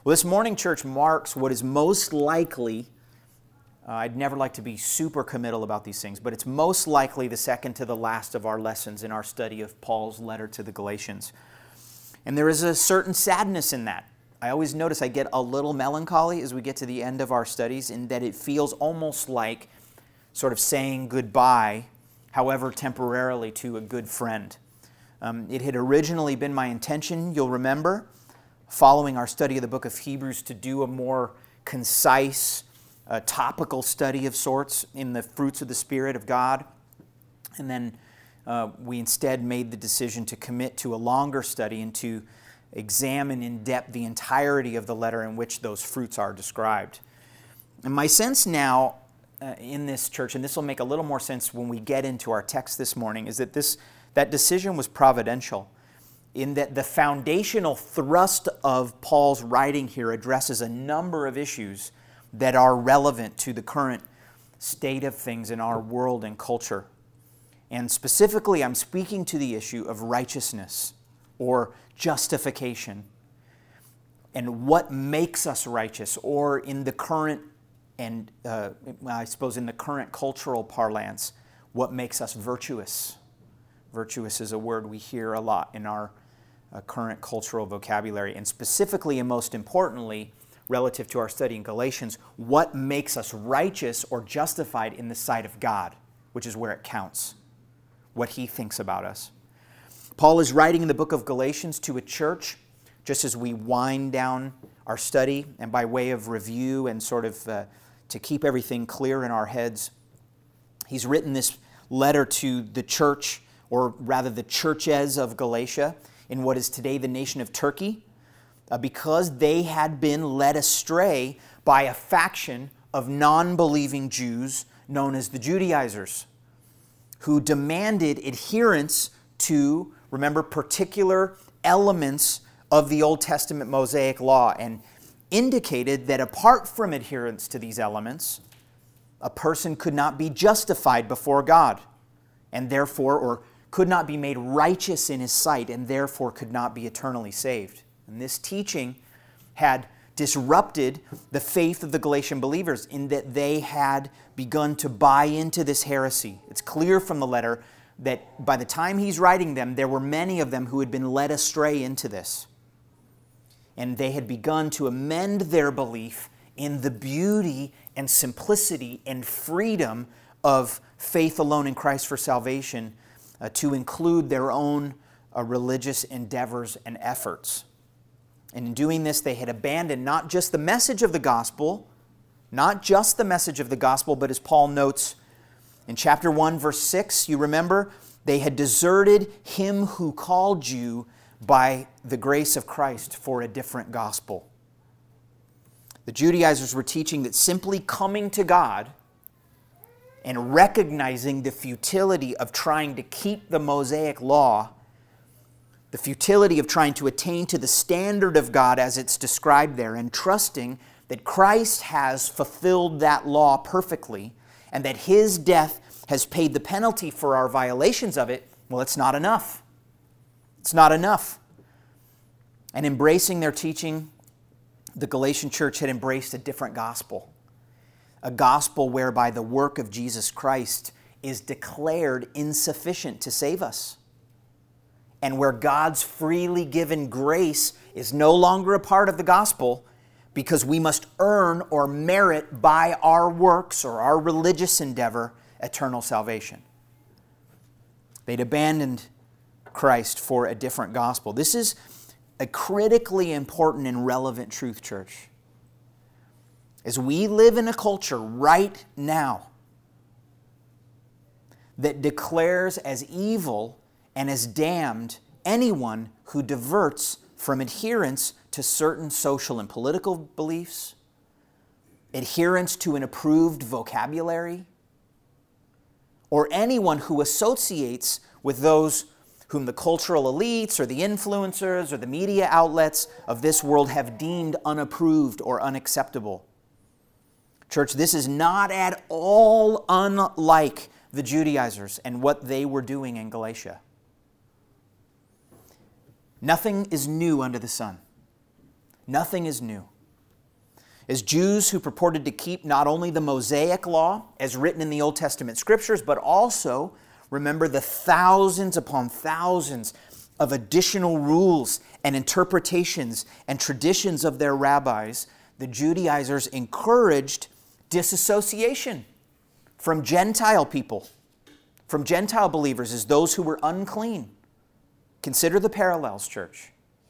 Well, this morning, church, marks what is most likely, I'd never like to be super committal about these things, but it's most likely the second to the last of our lessons in our study of Paul's letter to the Galatians. And there is a certain sadness in that. I always notice I get a little melancholy as we get to the end of our studies, in that it feels almost like sort of saying goodbye, however temporarily, to a good friend. It had originally been my intention, you'll remember, following our study of the book of Hebrews, to do a more concise, topical study of sorts in the fruits of the Spirit of God. And then we instead made the decision to commit to a longer study and to examine in depth the entirety of the letter in which those fruits are described. And my sense now in this church, and this will make a little more sense when we get into our text this morning, is that that decision was providential, in that the foundational thrust of Paul's writing here addresses a number of issues that are relevant to the current state of things in our world and culture. And specifically, I'm speaking to the issue of righteousness or justification, and what makes us righteous, or in the current and I suppose in the current cultural parlance, what makes us virtuous. Virtuous is a word we hear a lot in our current cultural vocabulary, and specifically and most importantly, relative to our study in Galatians, what makes us righteous or justified in the sight of God, which is where it counts, what He thinks about us. Paul is writing in the book of Galatians to a church, just as we wind down our study, and by way of review and sort of to keep everything clear in our heads, he's written this letter to the church, or rather the churches of Galatia, in what is today the nation of Turkey, because they had been led astray by a faction of non-believing Jews known as the Judaizers, who demanded adherence to, remember, particular elements of the Old Testament Mosaic law, and indicated that apart from adherence to these elements, a person could not be justified before God, and therefore, or could not be made righteous in His sight, and therefore could not be eternally saved. And this teaching had disrupted the faith of the Galatian believers, in that they had begun to buy into this heresy. It's clear from the letter that by the time he's writing them, there were many of them who had been led astray into this. And they had begun to amend their belief in the beauty and simplicity and freedom of faith alone in Christ for salvation, to include their own religious endeavors and efforts. And in doing this, they had abandoned not just the message of the gospel, but as Paul notes in chapter 1, verse 6, you remember, they had deserted Him who called you by the grace of Christ for a different gospel. The Judaizers were teaching that simply coming to God and recognizing the futility of trying to keep the Mosaic law, the futility of trying to attain to the standard of God as it's described there, and trusting that Christ has fulfilled that law perfectly, and that His death has paid the penalty for our violations of it, well, it's not enough. It's not enough. And embracing their teaching, the Galatian church had embraced a different gospel. A gospel whereby the work of Jesus Christ is declared insufficient to save us, and where God's freely given grace is no longer a part of the gospel, because we must earn or merit by our works or our religious endeavor eternal salvation. They'd abandoned Christ for a different gospel. This is a critically important and relevant truth, church. As we live in a culture right now that declares as evil and as damned anyone who diverts from adherence to certain social and political beliefs, adherence to an approved vocabulary, or anyone who associates with those whom the cultural elites or the influencers or the media outlets of this world have deemed unapproved or unacceptable. Church, this is not at all unlike the Judaizers and what they were doing in Galatia. Nothing is new under the sun. Nothing is new. as Jews who purported to keep not only the Mosaic law as written in the Old Testament scriptures, but also remember the thousands upon thousands of additional rules and interpretations and traditions of their rabbis, the Judaizers encouraged disassociation from Gentile people, from Gentile believers as those who were unclean. Consider the parallels, church.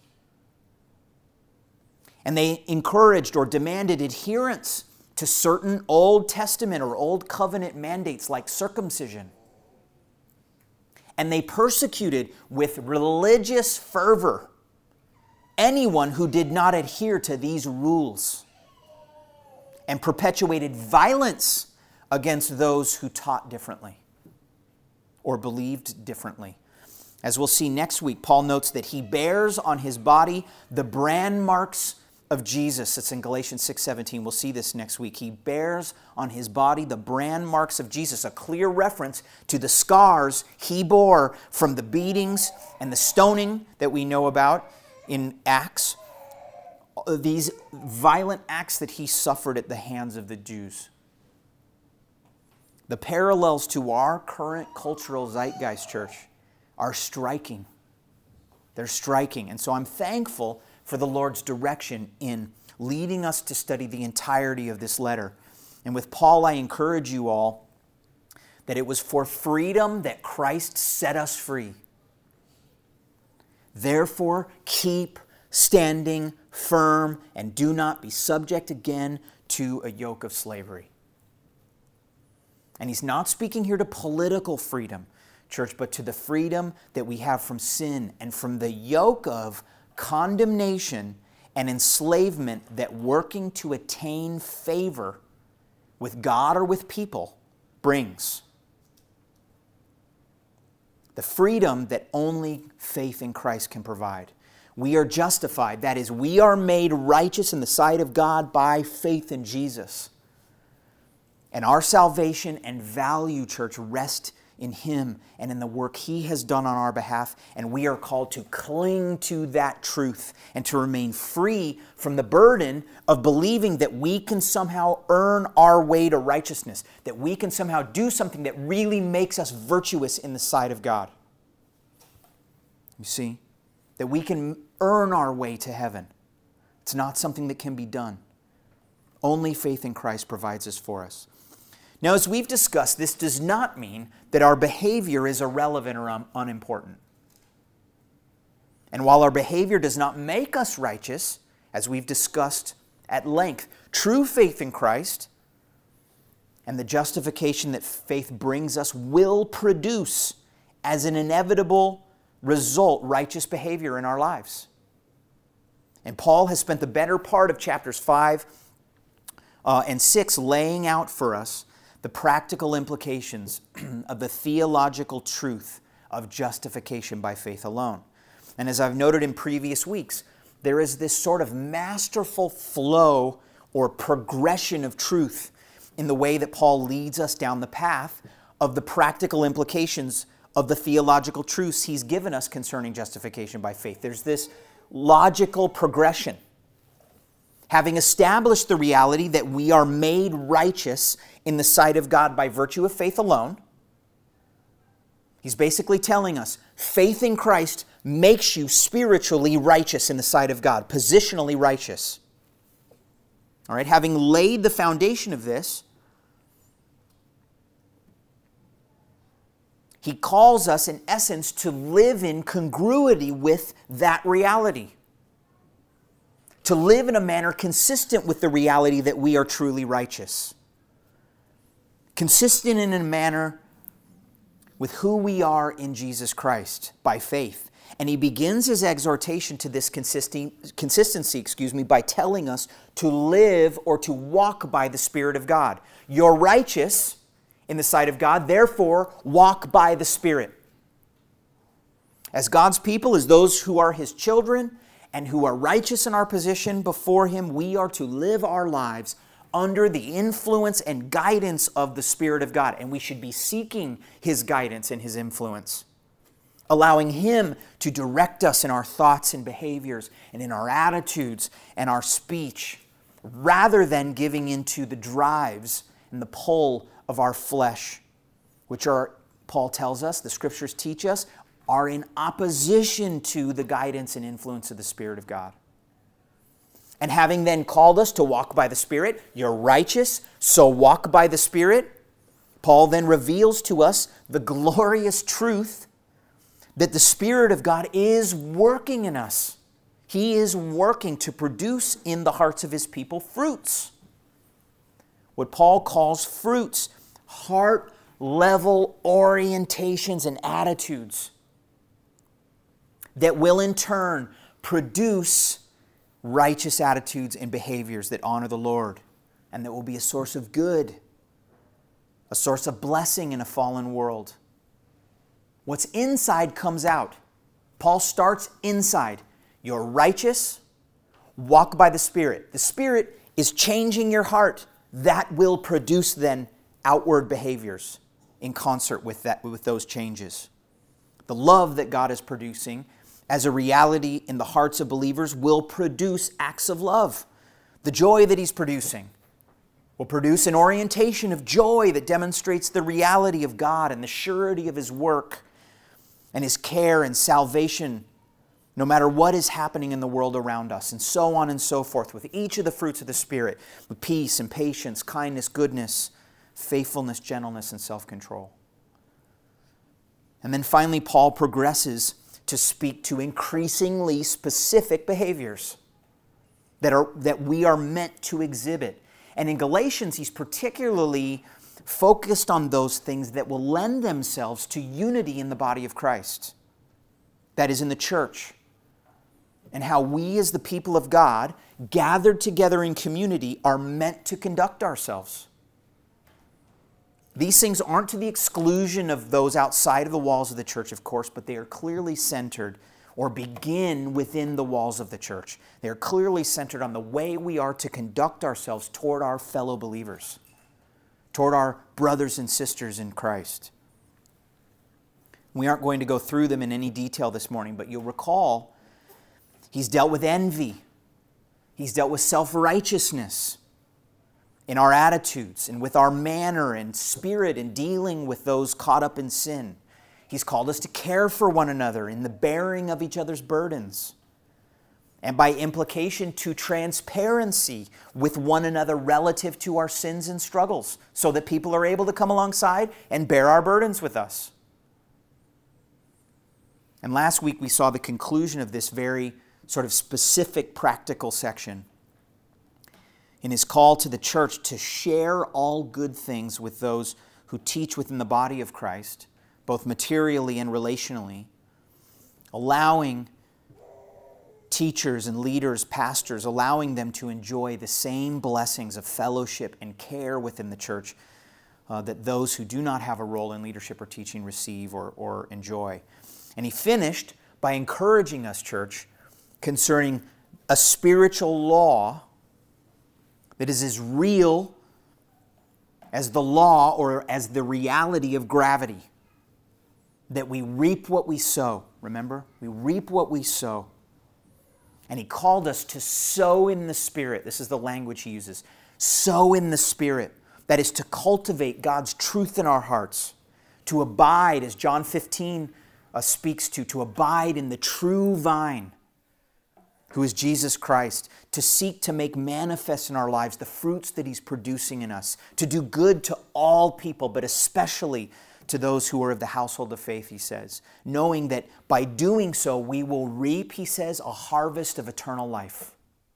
And they encouraged or demanded adherence to certain Old Testament or Old Covenant mandates like circumcision. And they persecuted with religious fervor anyone who did not adhere to these rules, and perpetuated violence against those who taught differently or believed differently. As we'll see next week, Paul notes that he bears on his body the brand marks of Jesus. It's in Galatians 6:17. We'll see this next week. He bears on his body the brand marks of Jesus, a clear reference to the scars he bore from the beatings and the stoning that we know about in Acts, these violent acts that he suffered at the hands of the Jews. The parallels to our current cultural zeitgeist, church, are striking. They're striking. And so I'm thankful for the Lord's direction in leading us to study the entirety of this letter. And with Paul, I encourage you all that it was for freedom that Christ set us free. Therefore, keep standing firm and do not be subject again to a yoke of slavery. And he's not speaking here to political freedom, church, but to the freedom that we have from sin and from the yoke of condemnation and enslavement that working to attain favor with God or with people brings. The freedom that only faith in Christ can provide. We are justified. That is, we are made righteous in the sight of God by faith in Jesus. And our salvation and value, church, rest in Him and in the work He has done on our behalf. And we are called to cling to that truth and to remain free from the burden of believing that we can somehow earn our way to righteousness, that we can somehow do something that really makes us virtuous in the sight of God. You see? That we can earn our way to heaven. It's not something that can be done. Only faith in Christ provides this for us. Now, as we've discussed, this does not mean that our behavior is irrelevant or unimportant. And while our behavior does not make us righteous, as we've discussed at length, true faith in Christ and the justification that faith brings us will produce as an inevitable result righteous behavior in our lives. And Paul has spent the better part of chapters 5 and 6 laying out for us the practical implications of the theological truth of justification by faith alone. And as I've noted in previous weeks, there is this sort of masterful flow or progression of truth in the way that Paul leads us down the path of the practical implications of the theological truths he's given us concerning justification by faith. There's this logical progression. Having established the reality that we are made righteous in the sight of God by virtue of faith alone, he's basically telling us faith in Christ makes you spiritually righteous in the sight of God, positionally righteous. All right, having laid the foundation of this, he calls us, in essence, to live in congruity with that reality. To live in a manner consistent with the reality that we are truly righteous. Consistent in a manner with who we are in Jesus Christ by faith. And he begins his exhortation to this consistency, by telling us to live or to walk by the Spirit of God. You're righteous in the sight of God, therefore walk by the Spirit. As God's people, as those who are His children and who are righteous in our position before Him, we are to live our lives under the influence and guidance of the Spirit of God. And we should be seeking His guidance and His influence, allowing Him to direct us in our thoughts and behaviors and in our attitudes and our speech rather than giving into the drives and the pull of our flesh, which are, Paul tells us, the Scriptures teach us, are in opposition to the guidance and influence of the Spirit of God. And having then called us to walk by the Spirit, you're righteous, so walk by the Spirit, Paul then reveals to us the glorious truth that the Spirit of God is working in us. He is working to produce in the hearts of His people fruits. What Paul calls fruits, heart-level orientations and attitudes that will in turn produce righteous attitudes and behaviors that honor the Lord and that will be a source of good, a source of blessing in a fallen world. What's inside comes out. Paul starts inside. You're righteous, walk by the Spirit. The Spirit is changing your heart. That will produce then outward behaviors in concert with those changes. The love that God is producing as a reality in the hearts of believers will produce acts of love. The joy that He's producing will produce an orientation of joy that demonstrates the reality of God and the surety of His work and His care and salvation, no matter what is happening in the world around us, and so on and so forth, with each of the fruits of the Spirit, with peace and patience, kindness, goodness, faithfulness, gentleness, and self-control. And then finally, Paul progresses to speak to increasingly specific behaviors that we are meant to exhibit. And in Galatians, he's particularly focused on those things that will lend themselves to unity in the body of Christ, that is, in the church, and how we as the people of God, gathered together in community, are meant to conduct ourselves. These things aren't to the exclusion of those outside of the walls of the church, of course, but they are clearly centered or begin within the walls of the church. They are clearly centered on the way we are to conduct ourselves toward our fellow believers, toward our brothers and sisters in Christ. We aren't going to go through them in any detail this morning, but you'll recall he's dealt with envy. He's dealt with self-righteousness in our attitudes and with our manner and spirit in dealing with those caught up in sin. He's called us to care for one another in the bearing of each other's burdens, and by implication to transparency with one another relative to our sins and struggles, so that people are able to come alongside and bear our burdens with us. And last week we saw the conclusion of this very sort of specific practical section in his call to the church to share all good things with those who teach within the body of Christ, both materially and relationally, allowing teachers and leaders, pastors, allowing them to enjoy the same blessings of fellowship and care within the church that those who do not have a role in leadership or teaching receive or enjoy. And he finished by encouraging us, church, concerning a spiritual law that is as real as the law or as the reality of gravity. That we reap what we sow. Remember? We reap what we sow. And he called us to sow in the Spirit. This is the language he uses. Sow in the Spirit. That is to cultivate God's truth in our hearts. To abide, as John 15 speaks to abide in the true vine, who is Jesus Christ, to seek to make manifest in our lives the fruits that he's producing in us, to do good to all people, but especially to those who are of the household of faith, he says, knowing that by doing so we will reap, he says, a harvest of eternal life.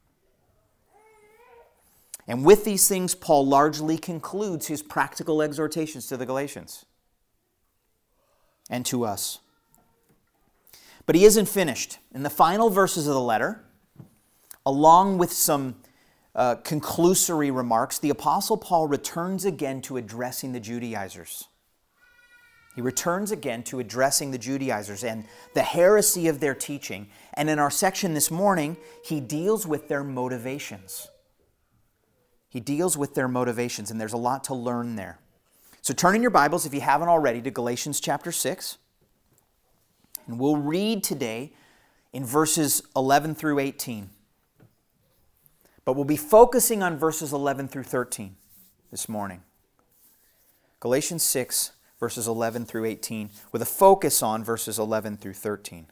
And with these things, Paul largely concludes his practical exhortations to the Galatians and to us. But he isn't finished. In the final verses of the letter, along with some conclusory remarks, the Apostle Paul returns again to addressing the Judaizers. He returns again to addressing the Judaizers and the heresy of their teaching. And in our section this morning, he deals with their motivations. He deals with their motivations, and there's a lot to learn there. So turn in your Bibles, if you haven't already, to Galatians chapter 6. And we'll read today in verses 11 through 18. But we'll be focusing on verses 11 through 13 this morning. Galatians 6, verses 11 through 18, with a focus on verses 11 through 13.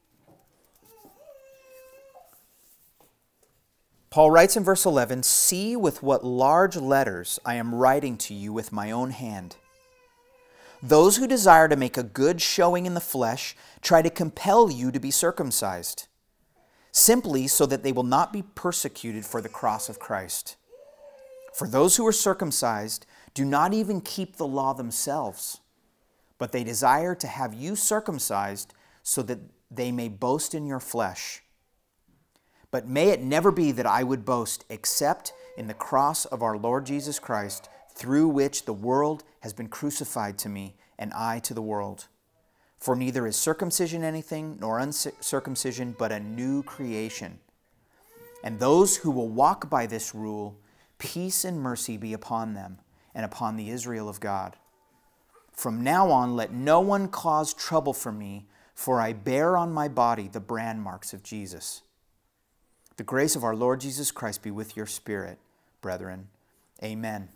Paul writes in verse 11, "See with what large letters I am writing to you with my own hand. Those who desire to make a good showing in the flesh try to compel you to be circumcised, simply so that they will not be persecuted for the cross of Christ. For those who are circumcised do not even keep the law themselves, but they desire to have you circumcised so that they may boast in your flesh. But may it never be that I would boast except in the cross of our Lord Jesus Christ, through which the world has been crucified to me and I to the world. For neither is circumcision anything nor uncircumcision, but a new creation. And those who will walk by this rule, peace and mercy be upon them and upon the Israel of God. From now on, let no one cause trouble for me, for I bear on my body the brand marks of Jesus. The grace of our Lord Jesus Christ be with your spirit, brethren. Amen."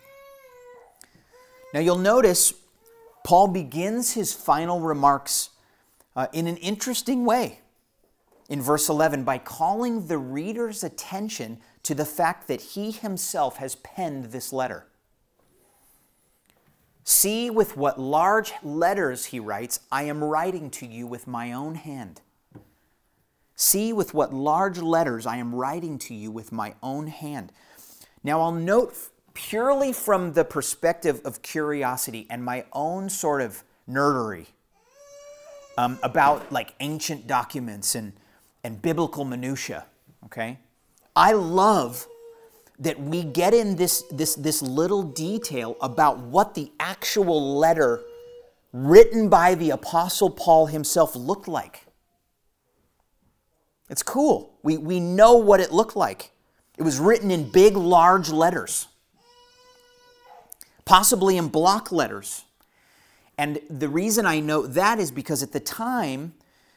Now you'll notice Paul begins his final remarks in an interesting way in verse 11 by calling the reader's attention to the fact that he himself has penned this letter. "See with what large letters," he writes, "I am writing to you with my own hand." See with what large letters I am writing to you with my own hand. Now I'll note, purely from the perspective of curiosity and my own sort of nerdery about like ancient documents and biblical minutia, okay? I love that we get in this little detail about what the actual letter written by the Apostle Paul himself looked like. It's cool. We know what it looked like. It was written in big, large letters, possibly in block letters. And the reason I note that is because at the time,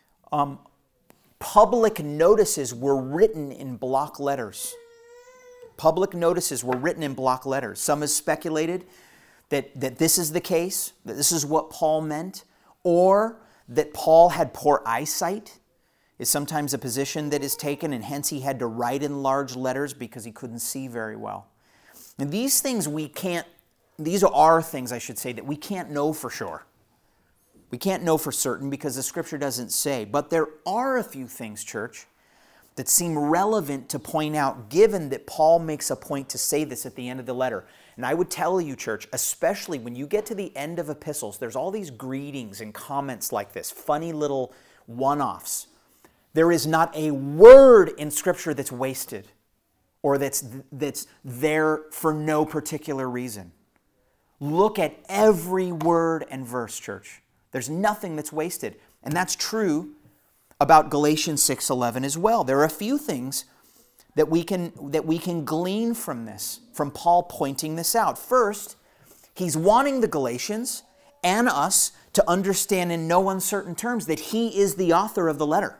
public notices were written in block letters. Public notices were written in block letters. Some have speculated that this is the case, that this is what Paul meant, or that Paul had poor eyesight is sometimes a position that is taken, and hence he had to write in large letters because he couldn't see very well. And these things these are things, I should say, that we can't know for sure. We can't know for certain because the Scripture doesn't say. But there are a few things, church, that seem relevant to point out, given that Paul makes a point to say this at the end of the letter. And I would tell you, church, especially when you get to the end of epistles, there's all these greetings and comments like this, funny little one-offs. There is not a word in Scripture that's wasted or that's there for no particular reason. Look at every word and verse, church. There's nothing that's wasted. And that's true about Galatians 6:11 as well. There are a few things that we can glean from this, from Paul pointing this out. First, he's wanting the Galatians and us to understand in no uncertain terms that he is the author of the letter.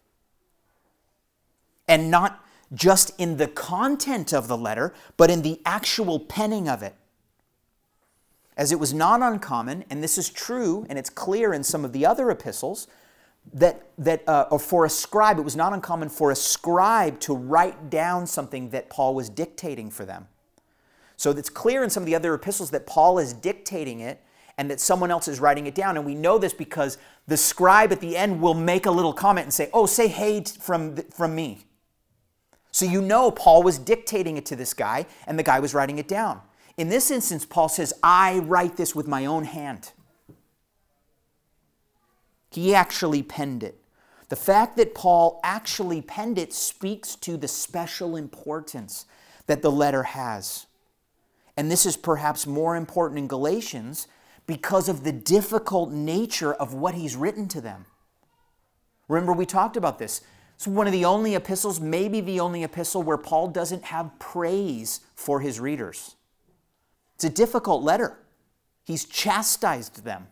And not just in the content of the letter, but in the actual penning of it. As it was not uncommon, and this is true, and it's clear in some of the other epistles, or for a scribe, it was not uncommon for a scribe to write down something that Paul was dictating for them. So it's clear in some of the other epistles that Paul is dictating it and that someone else is writing it down. And we know this because the scribe at the end will make a little comment and say, "Oh, say hey from me." So you know Paul was dictating it to this guy, and the guy was writing it down. In this instance, Paul says, "I write this with my own hand." He actually penned it. The fact that Paul actually penned it speaks to the special importance that the letter has. And this is perhaps more important in Galatians because of the difficult nature of what he's written to them. Remember, we talked about this. It's one of the only epistles, maybe the only epistle, where Paul doesn't have praise for his readers. It's a difficult letter. He's chastised them.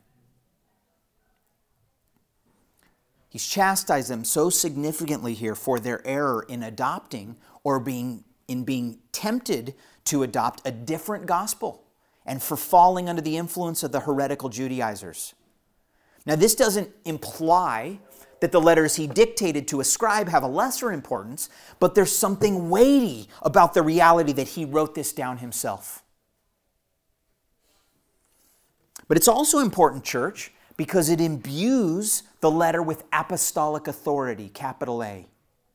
He's chastised them so significantly here for their error in adopting or being in being tempted to adopt a different gospel and for falling under the influence of the heretical Judaizers. Now, this doesn't imply that the letters he dictated to a scribe have a lesser importance, but there's something weighty about the reality that he wrote this down himself. But it's also important, church, because it imbues the letter with apostolic authority, capital A.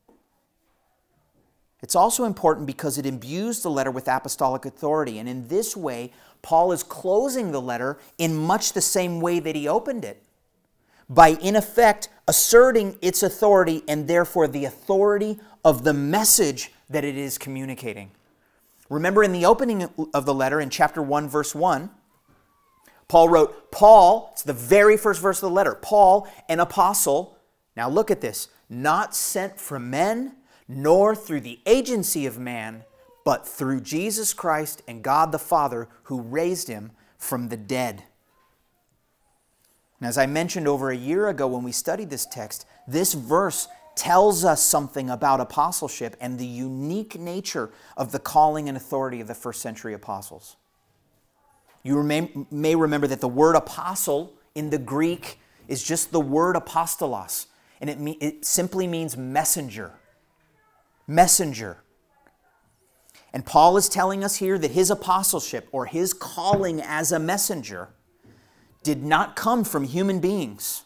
It's also important because it imbues the letter with apostolic authority. And in this way, Paul is closing the letter in much the same way that he opened it, by in effect asserting its authority and therefore the authority of the message that it is communicating. Remember in the opening of the letter in chapter 1, verse 1, Paul wrote, Paul, it's the very first verse of the letter, Paul, an apostle, now look at this, not sent from men, nor through the agency of man, but through Jesus Christ and God the Father who raised him from the dead. And as I mentioned over a year ago when we studied this text, this verse tells us something about apostleship and the unique nature of the calling and authority of the first century apostles. You may remember that the word apostle in the Greek is just the word apostolos, and it simply means messenger. Messenger. And Paul is telling us here that his apostleship or his calling as a messenger did not come from human beings,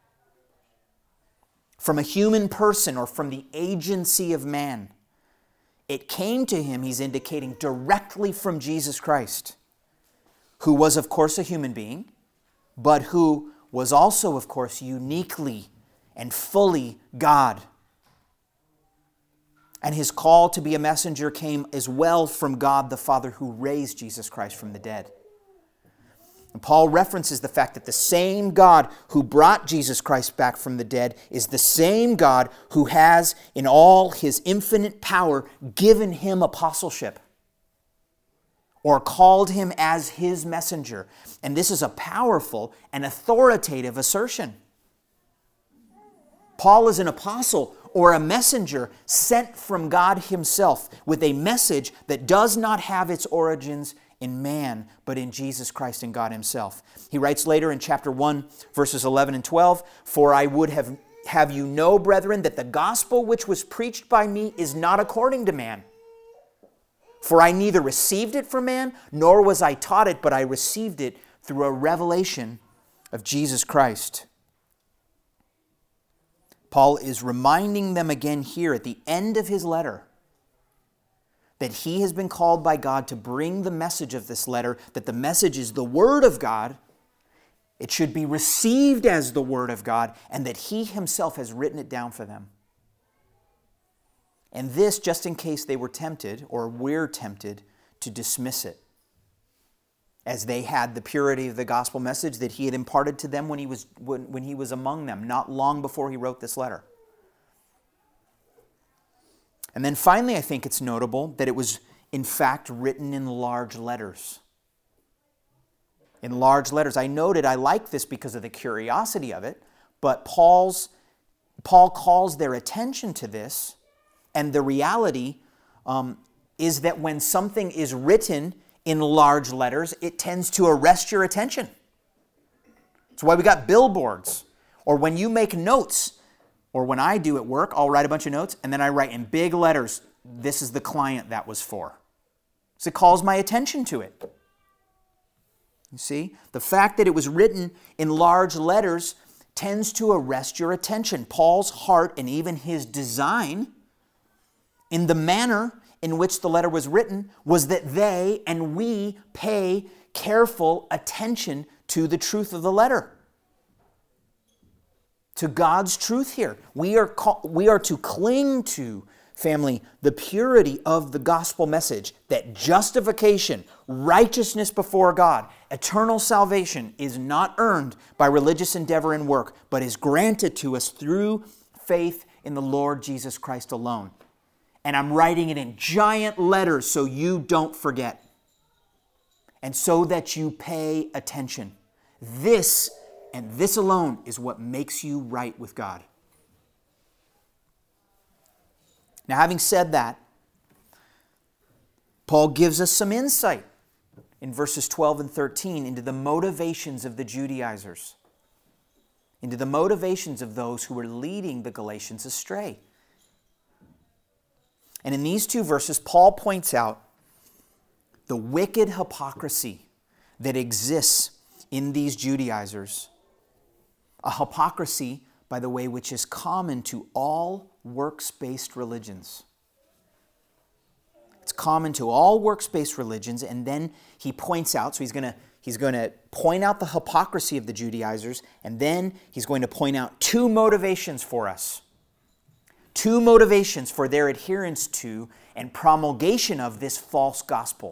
from a human person, or from the agency of man. It came to him, he's indicating, directly from Jesus Christ, who was, of course, a human being, but who was also, of course, uniquely and fully God. And his call to be a messenger came as well from God the Father who raised Jesus Christ from the dead. And Paul references the fact that the same God who brought Jesus Christ back from the dead is the same God who has, in all his infinite power, given him apostleship or called him as his messenger. And this is a powerful and authoritative assertion. Paul is an apostle or a messenger sent from God himself with a message that does not have its origins in man, but in Jesus Christ and God himself. He writes later in chapter 1, verses 11 and 12, "For I would have you know, brethren, that the gospel which was preached by me is not according to man. For I neither received it from man, nor was I taught it, but I received it through a revelation of Jesus Christ." Paul is reminding them again here at the end of his letter that he has been called by God to bring the message of this letter, that the message is the Word of God, it should be received as the Word of God, and that he himself has written it down for them. And this just in case they were tempted, or we're tempted, to dismiss it, as they had the purity of the gospel message that he had imparted to them when he was among them, not long before he wrote this letter. And then finally, I think it's notable that it was, in fact, written in large letters. In large letters. I noted I like this because of the curiosity of it, but Paul calls their attention to this, and the reality is that when something is written in large letters, it tends to arrest your attention. That's why we got billboards. Or when you make notes, or when I do at work, I'll write a bunch of notes, and then I write in big letters, "This is the client that was for." So it calls my attention to it. You see? The fact that it was written in large letters tends to arrest your attention. Paul's heart and even his design in the manner in which the letter was written was that they and we pay careful attention to the truth of the letter. To God's truth here. We are to cling to, family, the purity of the gospel message that justification, righteousness before God, eternal salvation is not earned by religious endeavor and work, but is granted to us through faith in the Lord Jesus Christ alone. And I'm writing it in giant letters so you don't forget. And so that you pay attention. This and this alone is what makes you right with God. Now, having said that, Paul gives us some insight in verses 12 and 13 into the motivations of the Judaizers, into the motivations of those who were leading the Galatians astray. And in these two verses, Paul points out the wicked hypocrisy that exists in these Judaizers, a hypocrisy, by the way, which is common to all works-based religions. It's common to all works-based religions, and then he points out, so he's going to point out the hypocrisy of the Judaizers, and then he's going to point out two motivations for us. Two motivations for their adherence to and promulgation of this false gospel.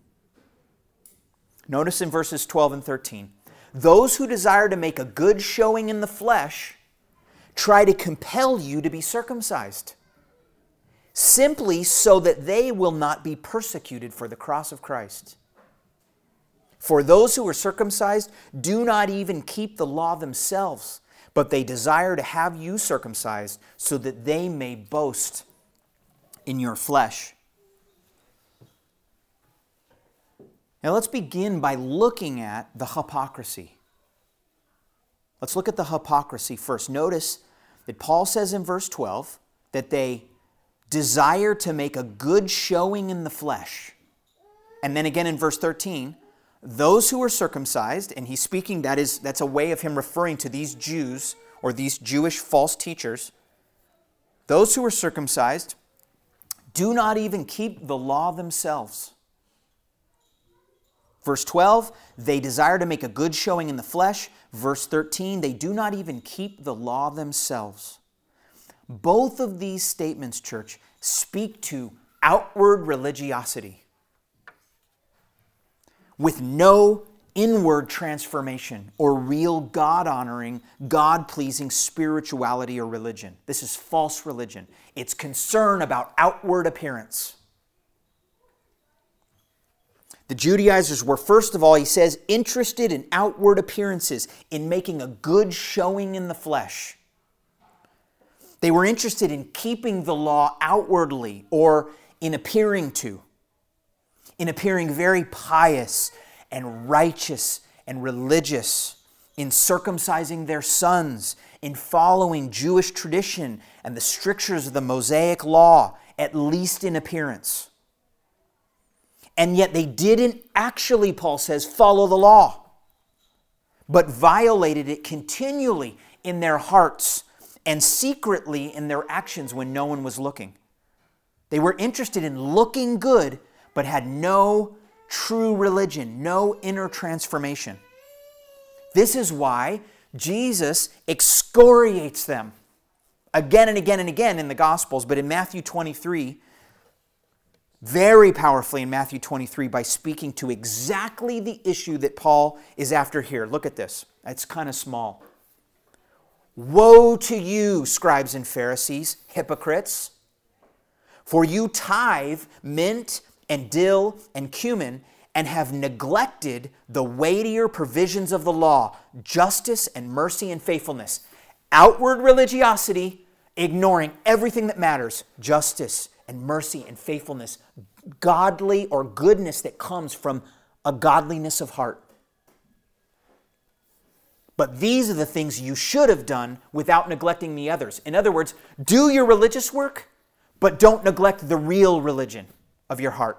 Notice in verses 12 and 13, those who desire to make a good showing in the flesh try to compel you to be circumcised, simply so that they will not be persecuted for the cross of Christ. For those who are circumcised do not even keep the law themselves, but they desire to have you circumcised so that they may boast in your flesh. Now let's begin by looking at the hypocrisy. Let's look at the hypocrisy first. Notice that Paul says in verse 12 that they desire to make a good showing in the flesh. And then again in verse 13, those who are circumcised, and he's speaking, that's a way of him referring to these Jews or these Jewish false teachers. Those who are circumcised do not even keep the law themselves. Verse 12, they desire to make a good showing in the flesh. Verse 13, they do not even keep the law themselves. Both of these statements, church, speak to outward religiosity with no inward transformation or real God-honoring, God-pleasing spirituality or religion. This is false religion. It's concern about outward appearance. The Judaizers were, first of all, he says, interested in outward appearances, in making a good showing in the flesh. They were interested in keeping the law outwardly or in appearing very pious and righteous and religious, in circumcising their sons, in following Jewish tradition and the strictures of the Mosaic law, at least in appearance. And yet they didn't actually, Paul says, follow the law, but violated it continually in their hearts and secretly in their actions when no one was looking. They were interested in looking good, but had no true religion, no inner transformation. This is why Jesus excoriates them again and again and again in the Gospels, but in Matthew 23, very powerfully in Matthew 23, by speaking to exactly the issue that Paul is after here. Look at this. It's kind of small. Woe to you, scribes and Pharisees, hypocrites! For you tithe mint and dill and cumin and have neglected the weightier provisions of the law, justice and mercy and faithfulness. Outward religiosity, ignoring everything that matters, justice and mercy and faithfulness, godly or goodness that comes from a godliness of heart. But these are the things you should have done without neglecting the others. In other words, do your religious work, but don't neglect the real religion of your heart.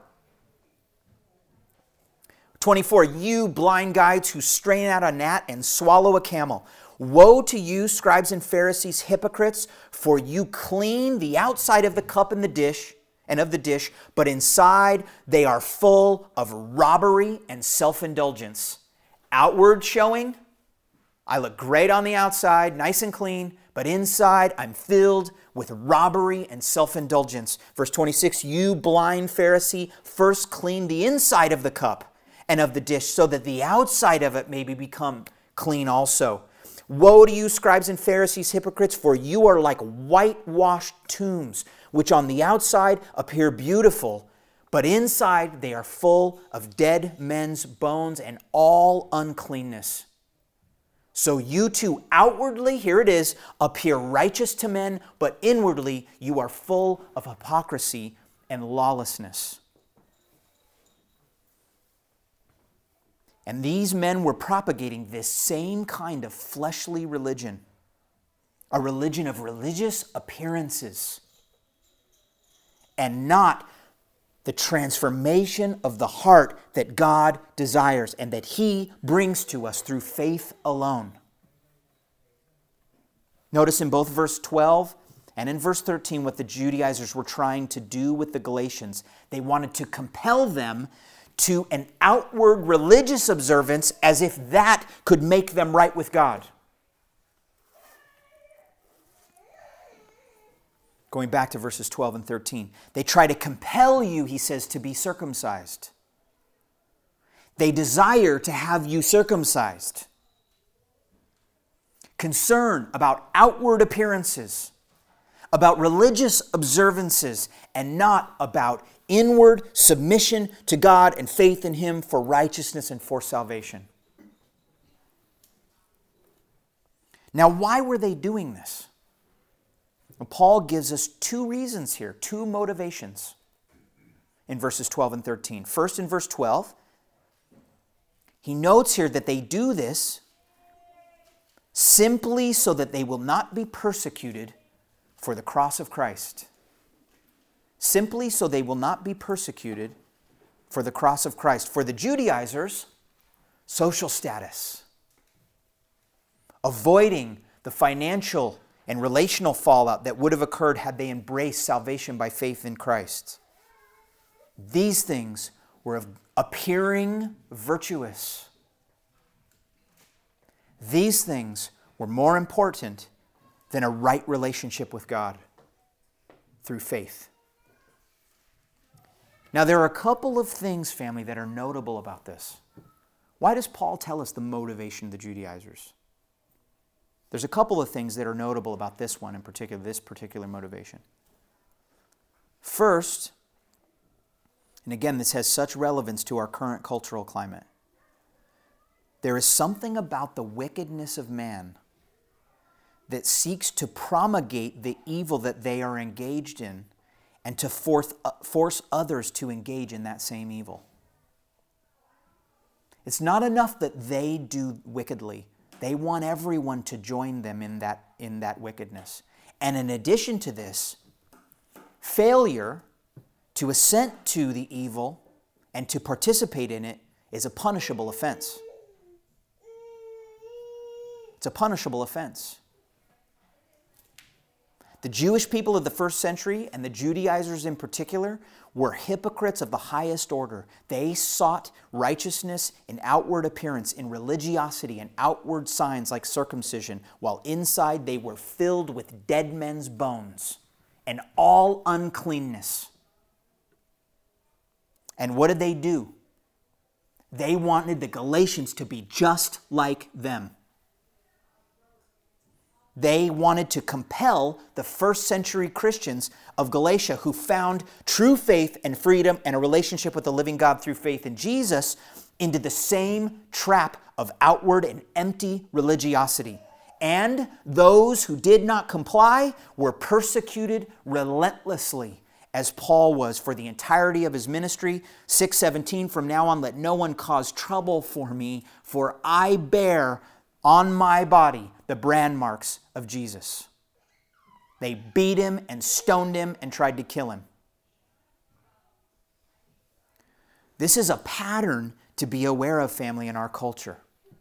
24, you blind guides who strain out a gnat and swallow a camel. Woe to you, scribes and Pharisees, hypocrites, for you clean the outside of the cup and of the dish, but inside they are full of robbery and self-indulgence. Outward showing, I look great on the outside, nice and clean, but inside I'm filled with robbery and self-indulgence. Verse 26, you blind Pharisee, first clean the inside of the cup and of the dish, so that the outside of it may become clean also. Woe to you, scribes and Pharisees, hypocrites, for you are like whitewashed tombs, which on the outside appear beautiful, but inside they are full of dead men's bones and all uncleanness. So you too outwardly, here it is, appear righteous to men, but inwardly you are full of hypocrisy and lawlessness. And these men were propagating this same kind of fleshly religion, a religion of religious appearances, and not the transformation of the heart that God desires and that He brings to us through faith alone. Notice in both verse 12 and in verse 13 what the Judaizers were trying to do with the Galatians. They wanted to compel them to an outward religious observance as if that could make them right with God. Going back to verses 12 and 13. They try to compel you, he says, to be circumcised. They desire to have you circumcised. Concern about outward appearances, about religious observances, and not about inward submission to God and faith in Him for righteousness and for salvation. Now, why were they doing this? Well, Paul gives us two reasons here, two motivations in verses 12 and 13. First, in verse 12, he notes here that they do this simply so that they will not be persecuted for the cross of Christ. Simply so they will not be persecuted for the cross of Christ. For the Judaizers, social status. Avoiding the financial and relational fallout that would have occurred had they embraced salvation by faith in Christ. These things were of appearing virtuous. These things were more important than a right relationship with God through faith. Now, there are a couple of things, family, that are notable about this. Why does Paul tell us the motivation of the Judaizers? There's a couple of things that are notable about this one in particular, this particular motivation. First, and again, this has such relevance to our current cultural climate, there is something about the wickedness of man that seeks to promulgate the evil that they are engaged in and to force others to engage in that same evil. It's not enough that they do wickedly. They want everyone to join them in that wickedness. And in addition to this, failure to assent to the evil and to participate in it is a punishable offense. It's a punishable offense. The Jewish people of the first century, and the Judaizers in particular, were hypocrites of the highest order. They sought righteousness in outward appearance, in religiosity and outward signs like circumcision, while inside they were filled with dead men's bones and all uncleanness. And what did they do? They wanted the Galatians to be just like them. They wanted to compel the first century Christians of Galatia who found true faith and freedom and a relationship with the living God through faith in Jesus into the same trap of outward and empty religiosity. And those who did not comply were persecuted relentlessly, as Paul was for the entirety of his ministry. 6:17, from now on let no one cause trouble for me, for I bear on my body the brand marks of Jesus. They beat him and stoned him and tried to kill him. This is a pattern to be aware of, family, in our culture.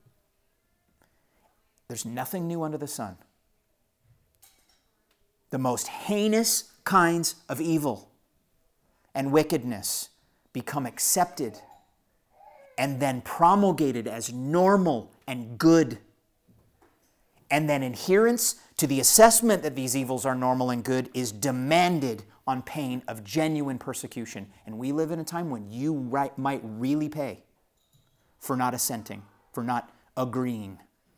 There's nothing new under the sun. The most heinous kinds of evil and wickedness become accepted and then promulgated as normal and good. And then adherence to the assessment that these evils are normal and good is demanded on pain of genuine persecution. And we live in a time when you might really pay for not assenting, for not agreeing.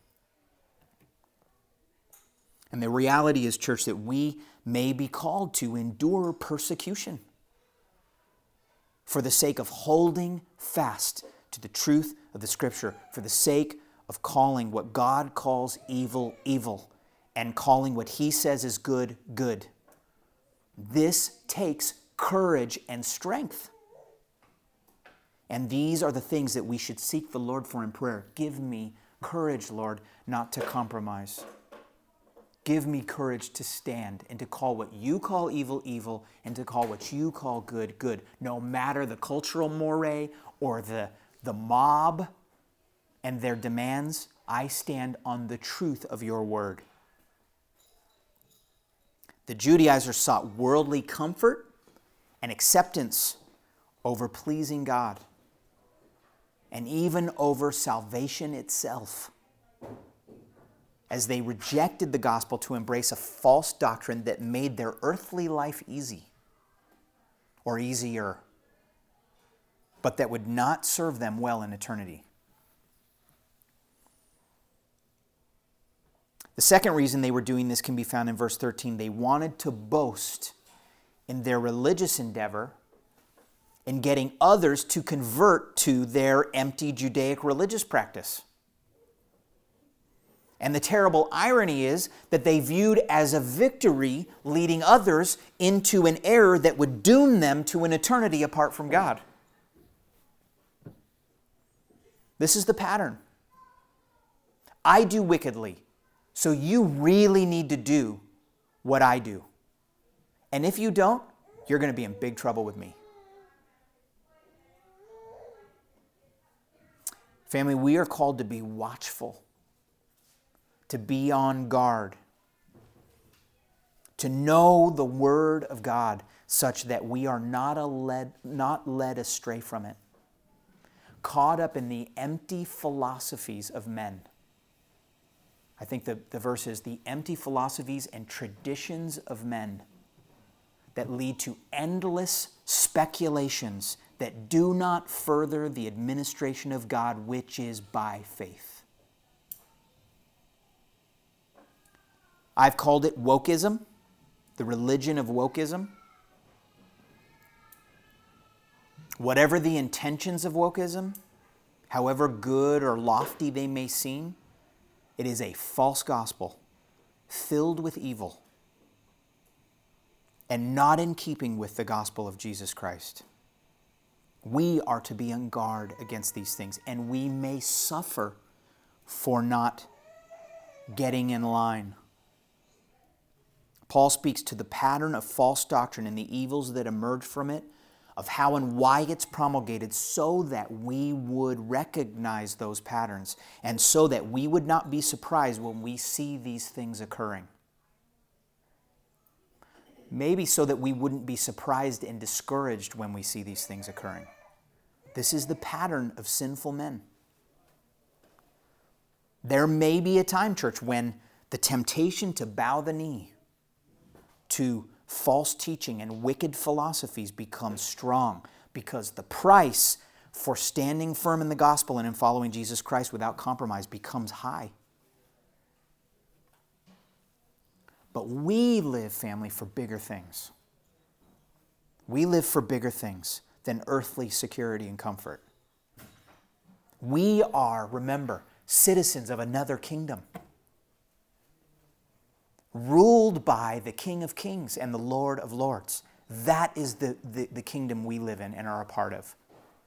And the reality is, church, that we may be called to endure persecution for the sake of holding fast to the truth of the Scripture, for the sake of calling what God calls evil, evil, and calling what He says is good, good. This takes courage and strength. And these are the things that we should seek the Lord for in prayer. Give me courage, Lord, not to compromise. Give me courage to stand and to call what you call evil, evil, and to call what you call good, good. No matter the cultural mores or the mob and their demands, I stand on the truth of your word. The Judaizers sought worldly comfort and acceptance over pleasing God, and even over salvation itself, as they rejected the gospel to embrace a false doctrine that made their earthly life easy or easier, but that would not serve them well in eternity. The second reason they were doing this can be found in verse 13. They wanted to boast in their religious endeavor in getting others to convert to their empty Judaic religious practice. And the terrible irony is that they viewed as a victory leading others into an error that would doom them to an eternity apart from God. This is the pattern. I do wickedly, so you really need to do what I do. And if you don't, you're going to be in big trouble with me. Family, we are called to be watchful, to be on guard, to know the Word of God such that we are not led astray from it, caught up in the empty philosophies of men. I think the verse is the empty philosophies and traditions of men that lead to endless speculations that do not further the administration of God, which is by faith. I've called it wokeism, the religion of wokeism. Whatever the intentions of wokeism, however good or lofty they may seem, it is a false gospel filled with evil and not in keeping with the gospel of Jesus Christ. We are to be on guard against these things, and we may suffer for not getting in line. Paul speaks to the pattern of false doctrine and the evils that emerge from it, of how and why it's promulgated, so that we would recognize those patterns and so that we would not be surprised when we see these things occurring. Maybe so that we wouldn't be surprised and discouraged when we see these things occurring. This is the pattern of sinful men. There may be a time, church, when the temptation to bow the knee to false teaching and wicked philosophies becomes strong, because the price for standing firm in the gospel and in following Jesus Christ without compromise becomes high. But we live, family, for bigger things. We live for bigger things than earthly security and comfort. We are, remember, citizens of another kingdom, ruled by the King of Kings and the Lord of Lords. That is the kingdom we live in and are a part of.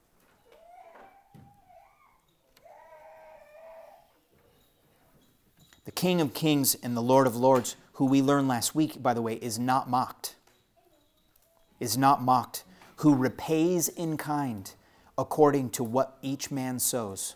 The King of Kings and the Lord of Lords, who we learned last week, by the way, is not mocked. Is not mocked. Who repays in kind according to what each man sows.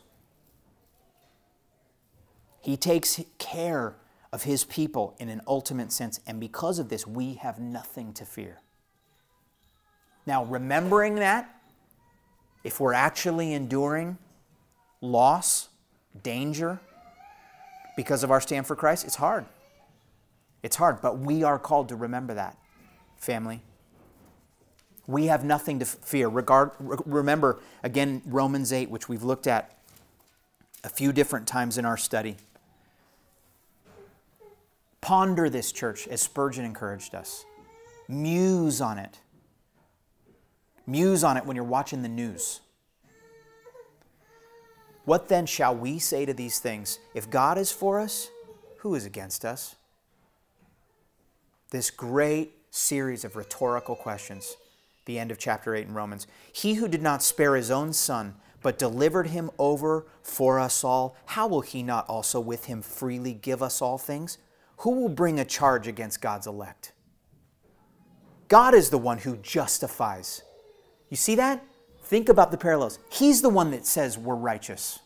He takes care of his people in an ultimate sense, and because of this, we have nothing to fear. Now, remembering that, if we're actually enduring loss, danger, because of our stand for Christ, it's hard. It's hard, but we are called to remember that, family. We have nothing to fear. Remember, again, Romans 8, which we've looked at a few different times in our study. Ponder this, church, as Spurgeon encouraged us. Muse on it. Muse on it when you're watching the news. What then shall we say to these things? If God is for us, who is against us? This great series of rhetorical questions The end of chapter 8 in Romans. He who did not spare his own son, but delivered him over for us all, how will he not also with him freely give us all things? Who will bring a charge against God's elect? God is the one who justifies. You see that? Think about the parallels. He's the one that says we're righteous.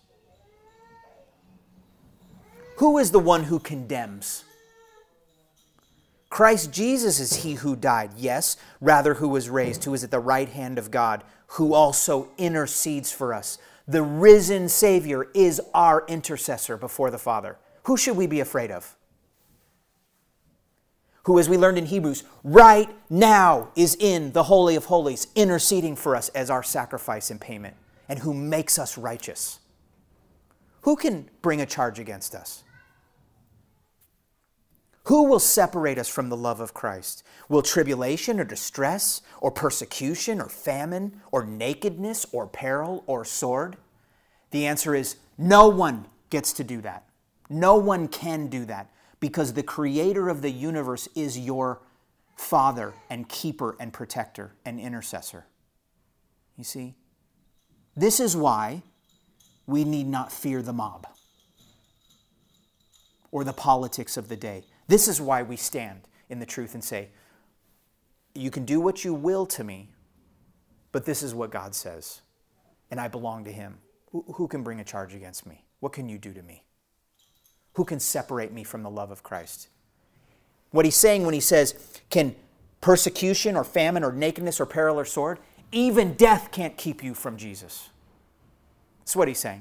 Who is the one who condemns? Christ Jesus is he who died, yes, rather who was raised, who is at the right hand of God, who also intercedes for us. The risen Savior is our intercessor before the Father. Who should we be afraid of? Who, as we learned in Hebrews, right now is in the Holy of Holies, interceding for us as our sacrifice and payment, and who makes us righteous. Who can bring a charge against us? Who will separate us from the love of Christ? Will tribulation or distress or persecution or famine or nakedness or peril or sword? The answer is no one gets to do that. No one can do that because the creator of the universe is your Father and keeper and protector and intercessor. You see? This is why we need not fear the mob or the politics of the day. This is why we stand in the truth and say, you can do what you will to me, but this is what God says, and I belong to Him. Who can bring a charge against me? What can you do to me? Who can separate me from the love of Christ? What he's saying when he says, can persecution or famine or nakedness or peril or sword, even death can't keep you from Jesus. That's what he's saying.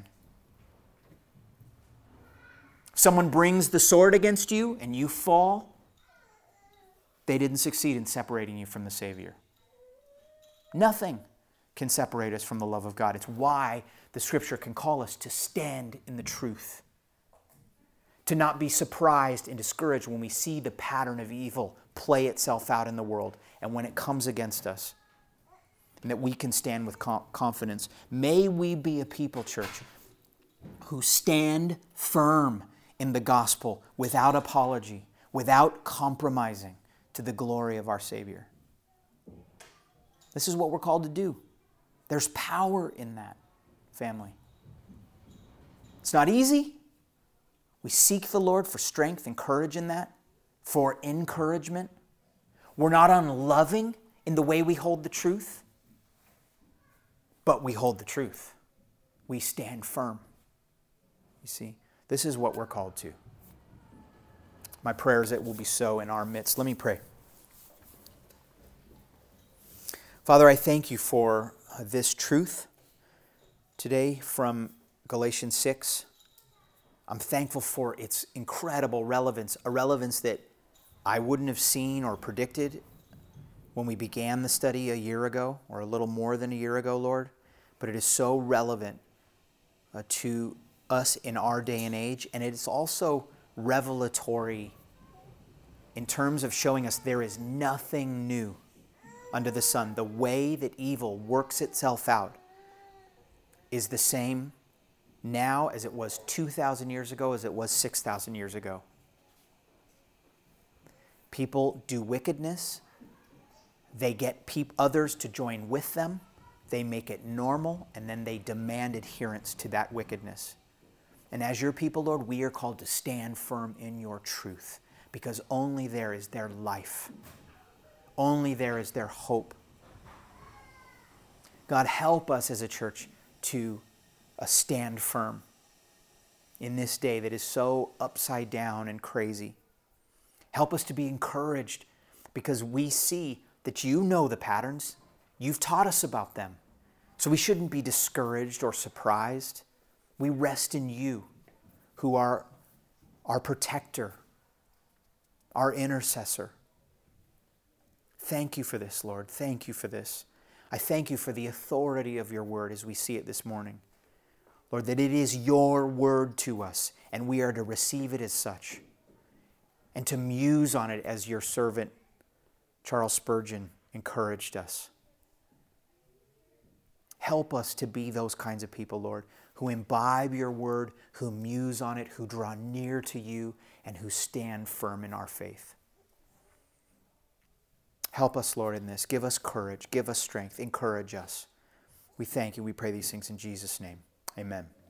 Someone brings the sword against you and you fall, they didn't succeed in separating you from the Savior. Nothing can separate us from the love of God. It's why the Scripture can call us to stand in the truth, to not be surprised and discouraged when we see the pattern of evil play itself out in the world and when it comes against us, and that we can stand with confidence. May we be a people, church, who stand firm in the gospel without apology, without compromising, to the glory of our Savior. This is what we're called to do. There's power in that, family. It's not easy. We seek the Lord for strength and courage in that, for encouragement. We're not unloving in the way we hold the truth, but we hold the truth. We stand firm. You see? This is what we're called to. My prayer is that it will be so in our midst. Let me pray. Father, I thank you for this truth today from Galatians 6. I'm thankful for its incredible relevance, a relevance that I wouldn't have seen or predicted when we began the study a year ago, or a little more than a year ago, Lord. But it is so relevant to us in our day and age, and it's also revelatory in terms of showing us there is nothing new under the sun. The way that evil works itself out is the same now as it was 2,000 years ago, as it was 6,000 years ago. People do wickedness. They get others to join with them. They make it normal, and then they demand adherence to that wickedness. And as your people, Lord, we are called to stand firm in your truth, because only there is their life. Only there is their hope. God, help us as a church to stand firm in this day that is so upside down and crazy. Help us to be encouraged because we see that you know the patterns. You've taught us about them. So we shouldn't be discouraged or surprised. We rest in you, who are our protector, our intercessor. Thank you for this, Lord. Thank you for this. I thank you for the authority of your word as we see it this morning. Lord, that it is your word to us, and we are to receive it as such, and to muse on it as your servant, Charles Spurgeon, encouraged us. Help us to be those kinds of people, Lord, who imbibe your word, who muse on it, who draw near to you, and who stand firm in our faith. Help us, Lord, in this. Give us courage. Give us strength. Encourage us. We thank you. We pray these things in Jesus' name. Amen.